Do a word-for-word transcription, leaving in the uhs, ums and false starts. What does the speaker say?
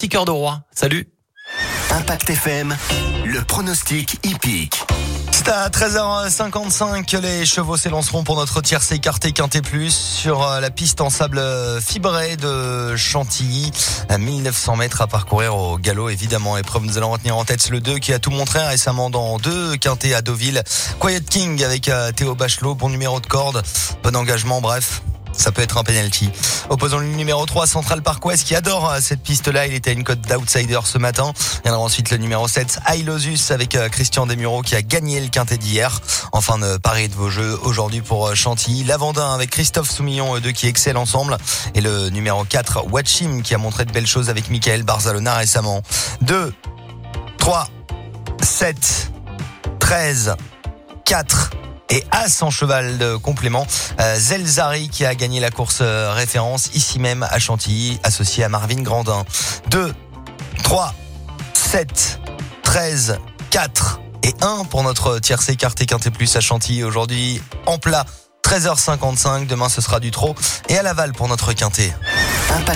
Cœur de Roi. Salut. Impact F M, le pronostic hippique. C'est à treize heures cinquante-cinq que les chevaux s'élanceront pour notre tiercé écarté Quintet Plus sur la piste en sable fibré de Chantilly. À mille neuf cents mètres à parcourir au galop, évidemment. Épreuve, nous allons retenir en tête le deux qui a tout montré récemment dans deux quintets à Deauville. Quiet King avec Théo Bachelot, bon numéro de corde, bon engagement, bref. Ça peut être un penalty. Opposons le numéro trois, Central Park West, qui adore cette piste-là. Il était à une cote d'outsider ce matin. Il y en a ensuite le numéro sept, Ailosus, avec Christian Desmureaux, qui a gagné le quintet d'hier. Enfin, de pari de vos jeux aujourd'hui pour Chantilly. Lavandin avec Christophe Soumillon, eux deux qui excellent ensemble. Et le numéro quatre, Watchim, qui a montré de belles choses avec Michael Barzalona récemment. deux, trois, sept, treize, quatre... et As en cheval de complément, euh, Zelzari qui a gagné la course euh, référence ici même à Chantilly, associé à Marvin Grandin. deux, trois, sept, treize, quatre et un pour notre tiercé écarté Quintet Plus à Chantilly. Aujourd'hui en plat, treize heures cinquante-cinq. Demain ce sera du trot et à Laval pour notre quintet.